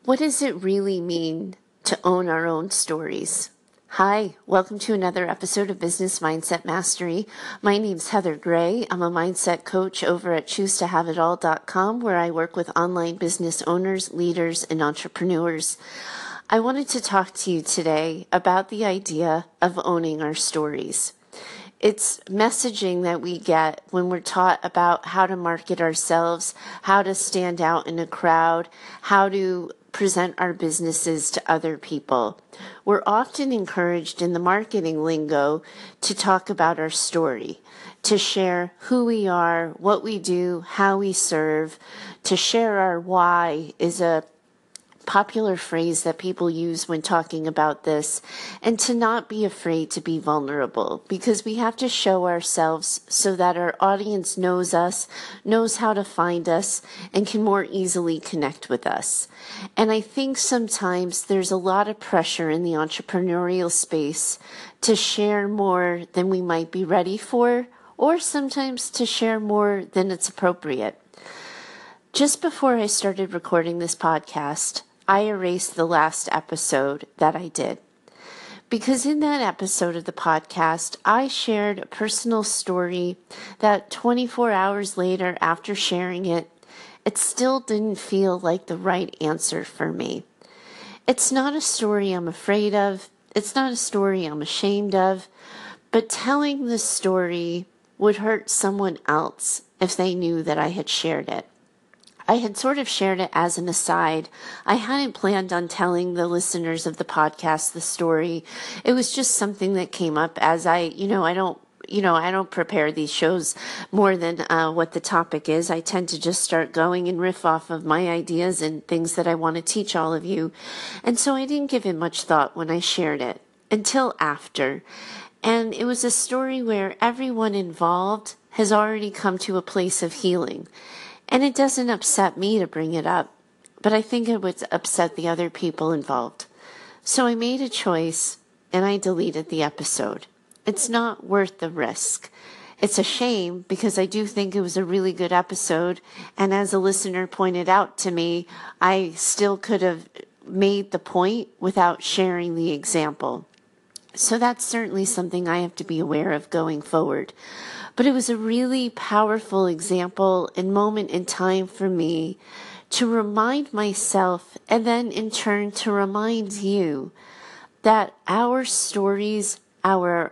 What does it really mean to own our own stories? Hi, welcome to another episode of Business Mindset Mastery. My name's Heather Gray. I'm a mindset coach over at ChooseToHaveItAll.com, where I work with online business owners, leaders, and entrepreneurs. I wanted to talk to you today about the idea of owning our stories. It's messaging that we get when we're taught about how to market ourselves, how to stand out in a crowd, how to present our businesses to other people. We're often encouraged in the marketing lingo to talk about our story, to share who we are, what we do, how we serve. To share our why is a popular phrase that people use when talking about this, and to not be afraid to be vulnerable, because we have to show ourselves so that our audience knows us, knows how to find us, and can more easily connect with us. And I think sometimes there's a lot of pressure in the entrepreneurial space to share more than we might be ready for, or sometimes to share more than it's appropriate. Just before I started recording this podcast, I erased the last episode that I did. Because in that episode of the podcast, I shared a personal story that 24 hours later after sharing it, it still didn't feel like the right answer for me. It's not a story I'm afraid of. It's not a story I'm ashamed of. But telling the story would hurt someone else if they knew that I had shared it. I had sort of shared it as an aside. I hadn't planned on telling the listeners of the podcast the story. It was just something that came up as I don't prepare these shows more than what the topic is. I tend to just start going and riff off of my ideas and things that I want to teach all of you. And so I didn't give it much thought when I shared it until after. And it was a story where everyone involved has already come to a place of healing. And it doesn't upset me to bring it up, but I think it would upset the other people involved. So I made a choice and I deleted the episode. It's not worth the risk. It's a shame because I do think it was a really good episode. And as a listener pointed out to me, I still could have made the point without sharing the example. So that's certainly something I have to be aware of going forward. But it was a really powerful example and moment in time for me to remind myself and then in turn to remind you that our stories are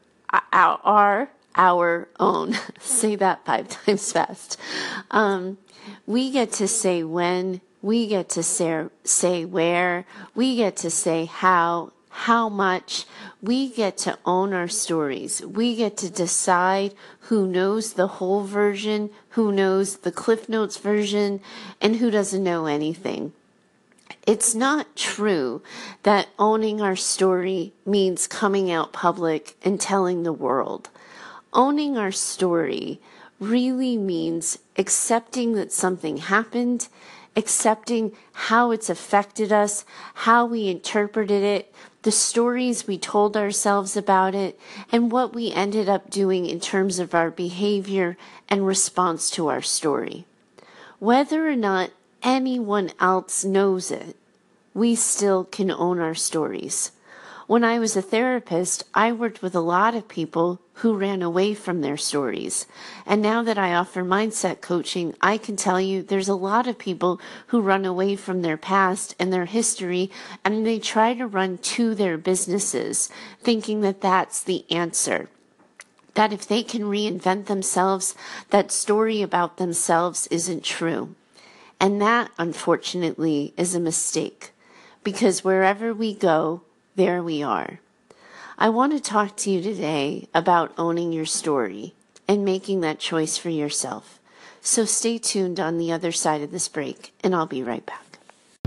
our own. Say that 5 times fast. We get to say when, we get to say where, we get to say how much. We get to own our stories. We get to decide who knows the whole version, who knows the Cliff Notes version, and who doesn't know anything. It's not true that owning our story means coming out public and telling the world. Owning our story really means accepting that something happened, accepting how it's affected us, how we interpreted it, the stories we told ourselves about it, and what we ended up doing in terms of our behavior and response to our story. Whether or not anyone else knows it, we still can own our stories. When I was a therapist, I worked with a lot of people who ran away from their stories. And now that I offer mindset coaching, I can tell you there's a lot of people who run away from their past and their history, and they try to run to their businesses, thinking that that's the answer. That if they can reinvent themselves, that story about themselves isn't true. And that, unfortunately, is a mistake. Because wherever we go, there we are. I want to talk to you today about owning your story and making that choice for yourself. So stay tuned on the other side of this break, and I'll be right back.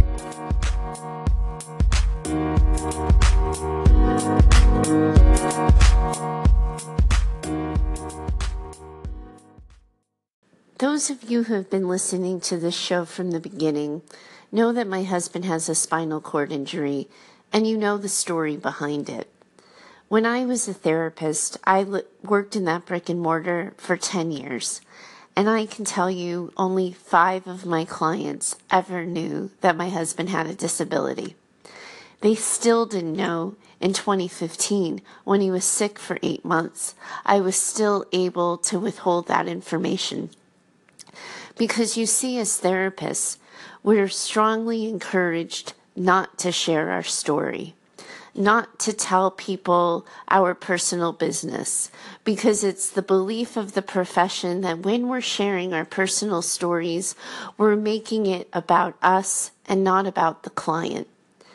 Those of you who have been listening to this show from the beginning know that my husband has a spinal cord injury, and you know the story behind it. When I was a therapist, I worked in that brick and mortar for 10 years. And I can tell you only 5 of my clients ever knew that my husband had a disability. They still didn't know in 2015 when he was sick for 8 months. I was still able to withhold that information. Because you see, as therapists, we're strongly encouraged not to share our story, not to tell people our personal business, because it's the belief of the profession that when we're sharing our personal stories, we're making it about us and not about the client.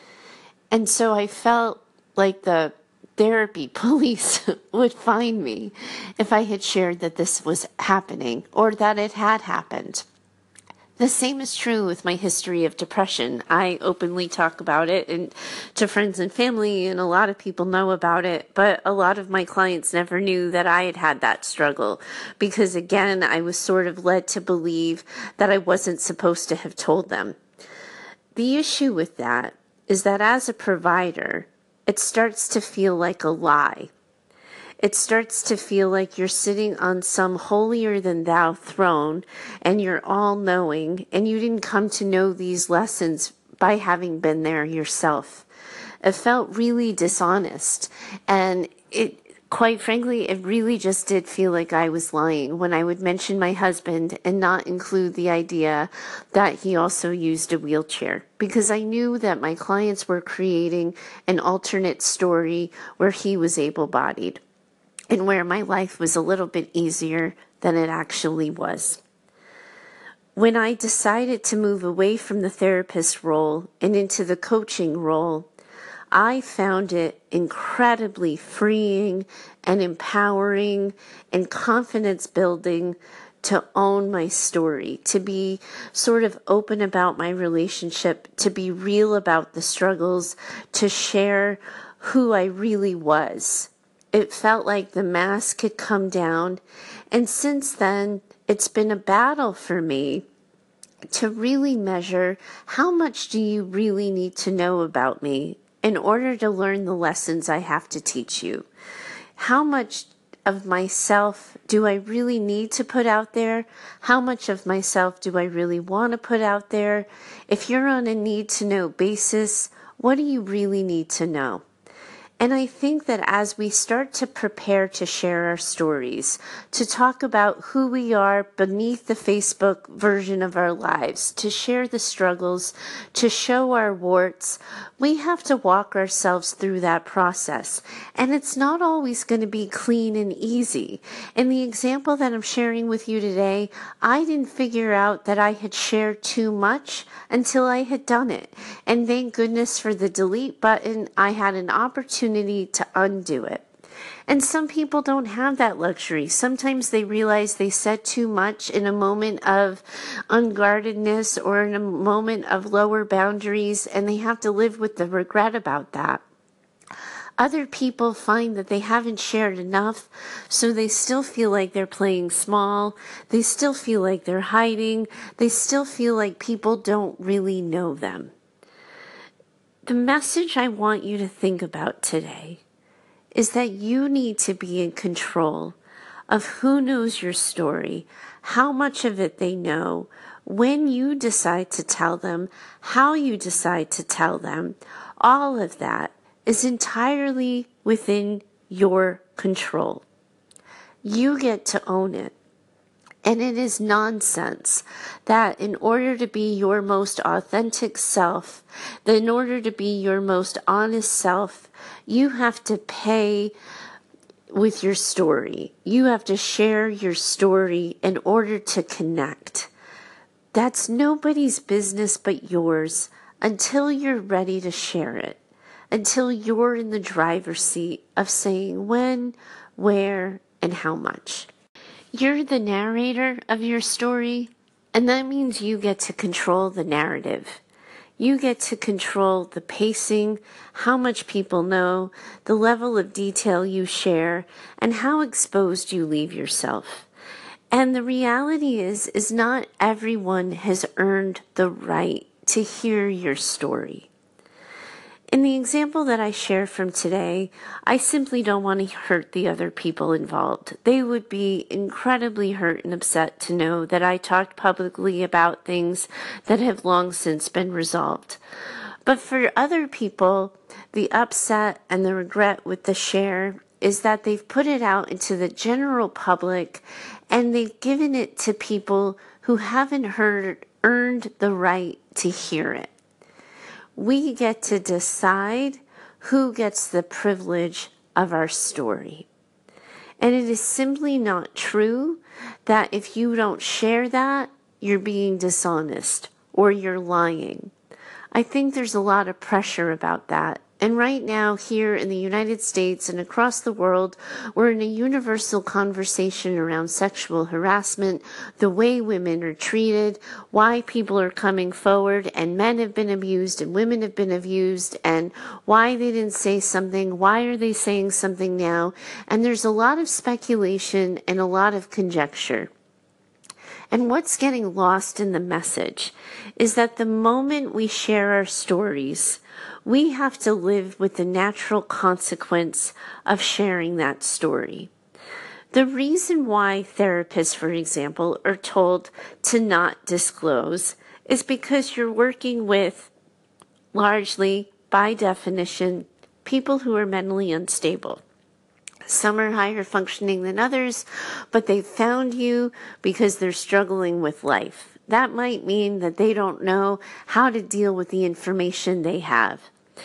And so I felt like the therapy police would find me if I had shared that this was happening or that it had happened. The same is true with my history of depression. I openly talk about it and to friends and family, and a lot of people know about it, but a lot of my clients never knew that I had had that struggle because, again, I was sort of led to believe that I wasn't supposed to have told them. The issue with that is that as a provider, it starts to feel like a lie. It starts to feel like you're sitting on some holier-than-thou throne and you're all-knowing, and you didn't come to know these lessons by having been there yourself. It felt really dishonest, and quite frankly, it really just did feel like I was lying when I would mention my husband and not include the idea that he also used a wheelchair, because I knew that my clients were creating an alternate story where he was able-bodied and where my life was a little bit easier than it actually was. When I decided to move away from the therapist role and into the coaching role, I found it incredibly freeing and empowering and confidence building to own my story, to be sort of open about my relationship, to be real about the struggles, to share who I really was. It felt like the mask had come down, and since then, it's been a battle for me to really measure how much do you really need to know about me in order to learn the lessons I have to teach you. How much of myself do I really need to put out there? How much of myself do I really want to put out there? If you're on a need-to-know basis, what do you really need to know? And I think that as we start to prepare to share our stories, to talk about who we are beneath the Facebook version of our lives, to share the struggles, to show our warts, we have to walk ourselves through that process. And it's not always going to be clean and easy. In the example that I'm sharing with you today, I didn't figure out that I had shared too much until I had done it. And thank goodness for the delete button, I had an opportunity to undo it. And some people don't have that luxury. Sometimes they realize they said too much in a moment of unguardedness or in a moment of lower boundaries, and they have to live with the regret about that. Other people find that they haven't shared enough, so they still feel like they're playing small. They still feel like they're hiding. They still feel like people don't really know them. The message I want you to think about today is that you need to be in control of who knows your story, how much of it they know, when you decide to tell them, how you decide to tell them. All of that is entirely within your control. You get to own it. And it is nonsense that in order to be your most authentic self, that in order to be your most honest self, you have to pay with your story. You have to share your story in order to connect. That's nobody's business but yours until you're ready to share it, until you're in the driver's seat of saying when, where, and how much. You're the narrator of your story, and that means you get to control the narrative. You get to control the pacing, how much people know, the level of detail you share, and how exposed you leave yourself. And the reality is not everyone has earned the right to hear your story. In the example that I share from today, I simply don't want to hurt the other people involved. They would be incredibly hurt and upset to know that I talked publicly about things that have long since been resolved. But for other people, the upset and the regret with the share is that they've put it out into the general public and they've given it to people who haven't earned the right to hear it. We get to decide who gets the privilege of our story. And it is simply not true that if you don't share that, you're being dishonest or you're lying. I think there's a lot of pressure about that. And right now, here in the United States and across the world, we're in a universal conversation around sexual harassment, the way women are treated, why people are coming forward, and men have been abused and women have been abused, and why they didn't say something, why are they saying something now? And there's a lot of speculation and a lot of conjecture. And what's getting lost in the message is that the moment we share our stories, we have to live with the natural consequence of sharing that story. The reason why therapists, for example, are told to not disclose is because you're working with, largely, by definition, people who are mentally unstable. Some are higher functioning than others, but they found you because they're struggling with life. That might mean that they don't know how to deal with the information they have.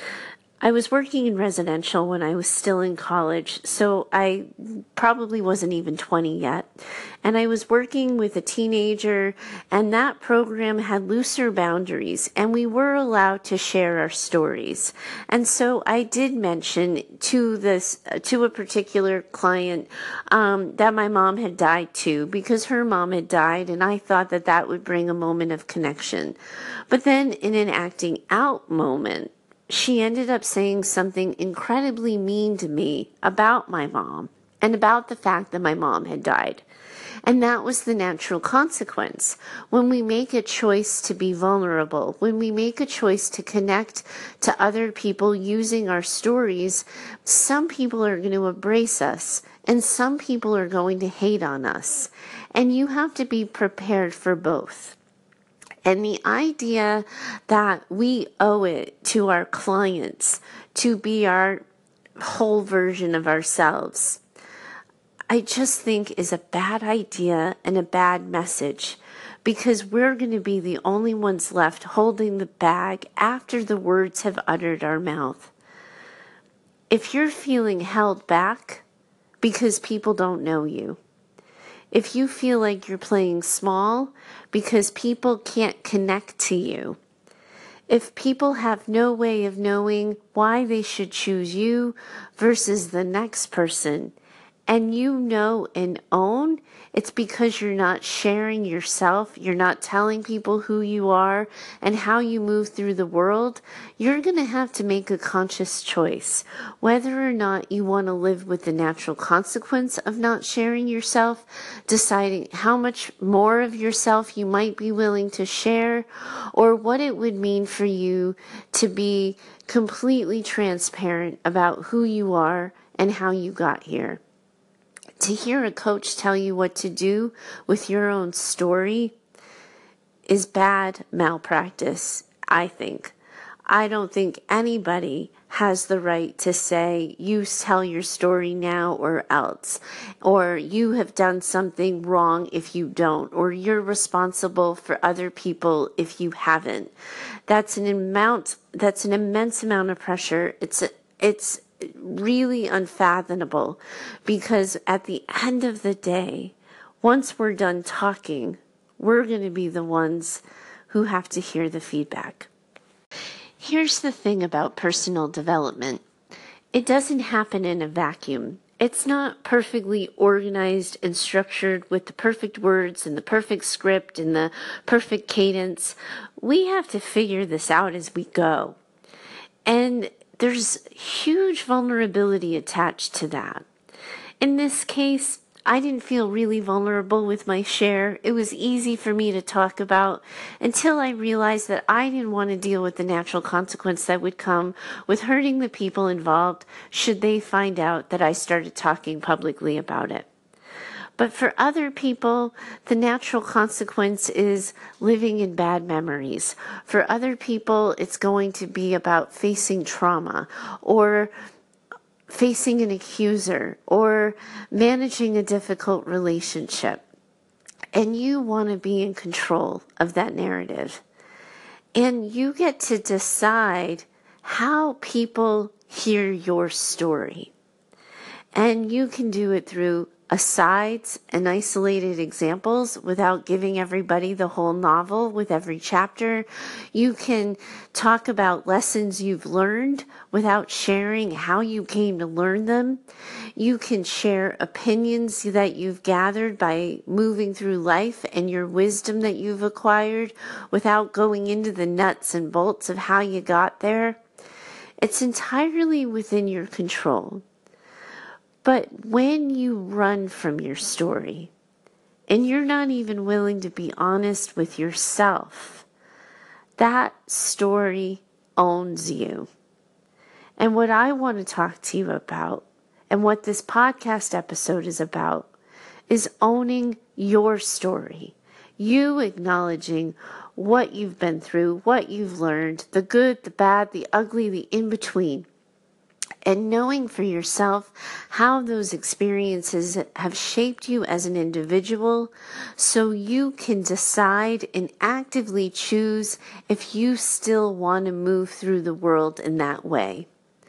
I was working in residential when I was still in college, so I probably wasn't even 20 yet. And I was working with a teenager, and that program had looser boundaries, and we were allowed to share our stories. And so I did mention to a particular client that my mom had died too, because her mom had died, and I thought that that would bring a moment of connection. But then in an acting out moment, she ended up saying something incredibly mean to me about my mom and about the fact that my mom had died. And that was the natural consequence. When we make a choice to be vulnerable, when we make a choice to connect to other people using our stories, some people are going to embrace us and some people are going to hate on us. And you have to be prepared for both. And the idea that we owe it to our clients to be our whole version of ourselves, I just think is a bad idea and a bad message, because we're going to be the only ones left holding the bag after the words have uttered our mouth. If you're feeling held back because people don't know you, if you feel like you're playing small because people can't connect to you, if people have no way of knowing why they should choose you versus the next person, and you know and own it's because you're not sharing yourself, you're not telling people who you are and how you move through the world, you're going to have to make a conscious choice whether or not you want to live with the natural consequence of not sharing yourself, deciding how much more of yourself you might be willing to share, or what it would mean for you to be completely transparent about who you are and how you got here. To hear a coach tell you what to do with your own story is bad malpractice, I think. I don't think anybody has the right to say, you tell your story now or else, or you have done something wrong if you don't, or you're responsible for other people if you haven't. That's an immense amount of pressure. It's really unfathomable, because at the end of the day, once we're done talking, we're going to be the ones who have to hear the feedback. Here's the thing about personal development. It doesn't happen in a vacuum. It's not perfectly organized and structured with the perfect words and the perfect script and the perfect cadence. We have to figure this out as we go. And there's huge vulnerability attached to that. In this case, I didn't feel really vulnerable with my share. It was easy for me to talk about until I realized that I didn't want to deal with the natural consequence that would come with hurting the people involved should they find out that I started talking publicly about it. But for other people, the natural consequence is living in bad memories. For other people, it's going to be about facing trauma or facing an accuser or managing a difficult relationship. And you want to be in control of that narrative. And you get to decide how people hear your story. And you can do it through asides and isolated examples without giving everybody the whole novel with every chapter. You can talk about lessons you've learned without sharing how you came to learn them. You can share opinions that you've gathered by moving through life and your wisdom that you've acquired without going into the nuts and bolts of how you got there. It's entirely within your control. But when you run from your story and you're not even willing to be honest with yourself, that story owns you. And what I want to talk to you about and what this podcast episode is about is owning your story. You acknowledging what you've been through, what you've learned, the good, the bad, the ugly, the in-between. And knowing for yourself how those experiences have shaped you as an individual so you can decide and actively choose if you still want to move through the world in that way.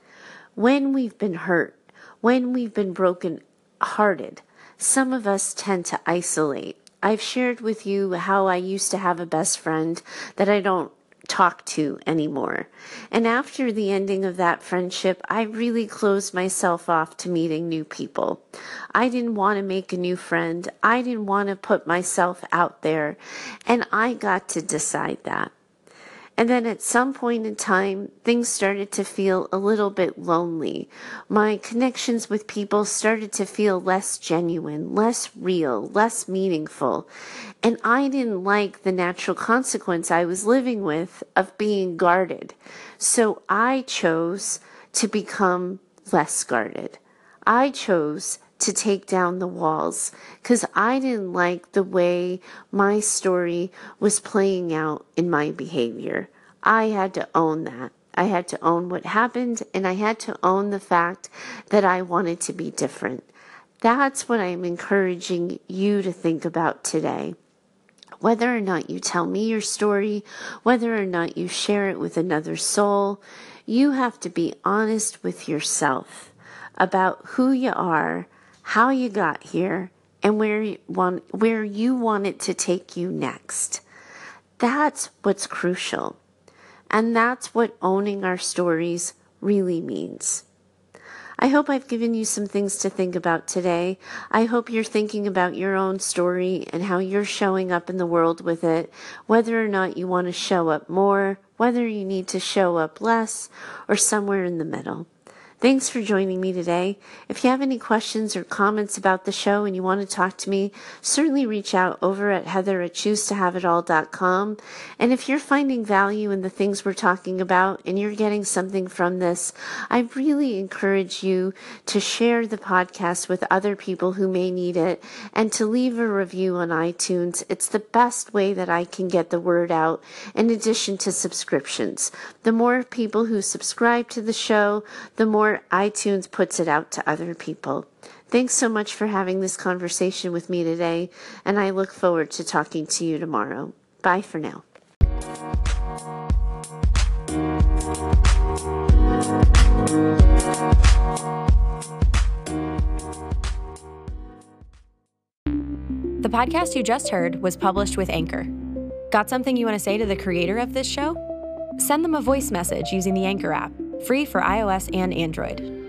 When we've been hurt, when we've been broken-hearted, some of us tend to isolate. I've shared with you how I used to have a best friend that I don't talk to anymore. And after the ending of that friendship, I really closed myself off to meeting new people. I didn't want to make a new friend. I didn't want to put myself out there. And I got to decide that. And then at some point in time, things started to feel a little bit lonely. My connections with people started to feel less genuine, less real, less meaningful. And I didn't like the natural consequence I was living with of being guarded. So I chose to become less guarded. I chose to take down the walls because I didn't like the way my story was playing out in my behavior. I had to own that. I had to own what happened, and I had to own the fact that I wanted to be different. That's what I'm encouraging you to think about today. Whether or not you tell me your story, whether or not you share it with another soul, you have to be honest with yourself about who you are, how you got here, and where you want it to take you next. That's what's crucial. And that's what owning our stories really means. I hope I've given you some things to think about today. I hope you're thinking about your own story and how you're showing up in the world with it, whether or not you want to show up more, whether you need to show up less, or somewhere in the middle. Thanks for joining me today. If you have any questions or comments about the show and you want to talk to me, certainly reach out over at heather@choosetohaveitall.com. And if you're finding value in the things we're talking about and you're getting something from this, I really encourage you to share the podcast with other people who may need it and to leave a review on iTunes. It's the best way that I can get the word out in addition to subscriptions. The more people who subscribe to the show, the more iTunes puts it out to other people. Thanks so much for having this conversation with me today, and I look forward to talking to you tomorrow. Bye for now. The podcast you just heard was published with Anchor. Got something you want to say to the creator of this show? Send them a voice message using the Anchor app, free for iOS and Android.